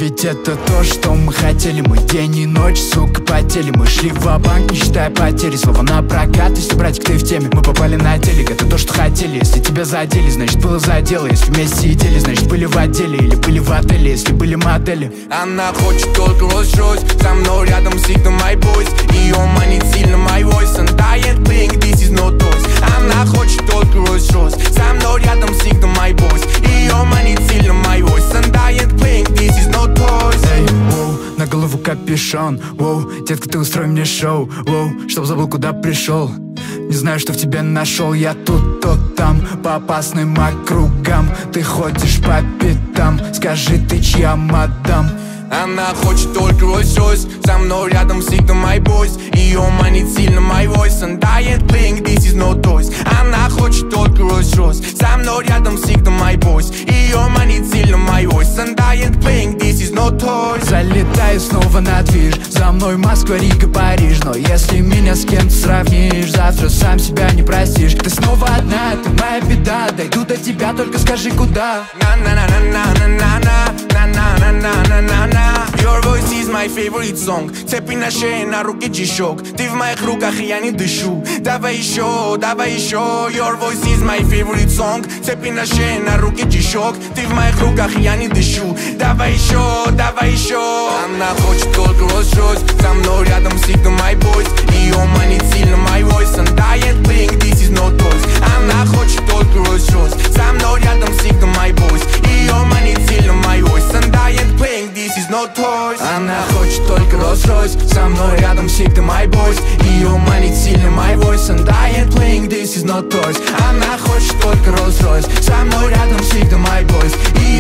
Ведь это то, что мы хотели. Мы день и ночь, сука, потели. Мы шли ва-банк, не считая потери. Слово на прокат, если, братик, ты в теме. Мы попали на телек, это то, что хотели. Если тебя задели, значит было за дело. Если вместе сидели, значит были в отделе. Или были в отеле, если были модели. Она хочет только Rolls-Royce, со мной рядом всегда my boys. Ее манит сильно my voice, and I ain't playing, this is no toys. Она хочет только Rolls-Royce, со мной рядом всегда my boys. Ее манит сильно my voice, and I ain't playing, this is no toys. Эй, воу, на голову капюшон, воу, детка, ты устрой мне шоу, воу, чтоб забыл, куда пришел. Не знаю, что в тебе нашел, я тут, то там, по опасным округам. Ты ходишь по пятам, скажи, ты чья мадам? Она хочет только Rolls-Royce, со мной рядом всегда my boys. Ее манит сильно my voice, and I ain't playing, this is no toys. Она хочет только Rolls-Royce, со мной рядом всегда my boys. Ее манит сильно my voice, and I ain't playing, this is no toys. Залетаю снова на движ, за мной Москва, Рига, Париж. Но если меня с кем-то сравнишь, завтра сам себя не простишь. Ты снова одна, ты моя беда, дойду до тебя, только скажи куда. На-на-на-на-на-на-на-на-на-на-на-на. Your voice is my favorite song. Цепи на шее, на руке G-Shock. Ты в моих руках, и я не дышу. Давай еще, давай еще. Your voice is my favorite song. Цепи на шее, на руке G-Shock. Ты в моих руках, и я не дышу. Давай еще, давай еще. Она хочет только Rolls-Royce, со мной рядом всегда my boys. Ее манит сильно my voice, and I ain't playing, this is no toys. Она хочет только Rolls-Royce, со мной рядом всегда my boys. Ее манит сильно my voice, and I ain't playing, this is no toys. Она хочет только Rolls-Royce, со мной рядом всегда my boys. Ее манит сильно my voice, and I ain't playing, this is no toys. Она хочет только Rolls-Royce, со мной рядом всегда my boys.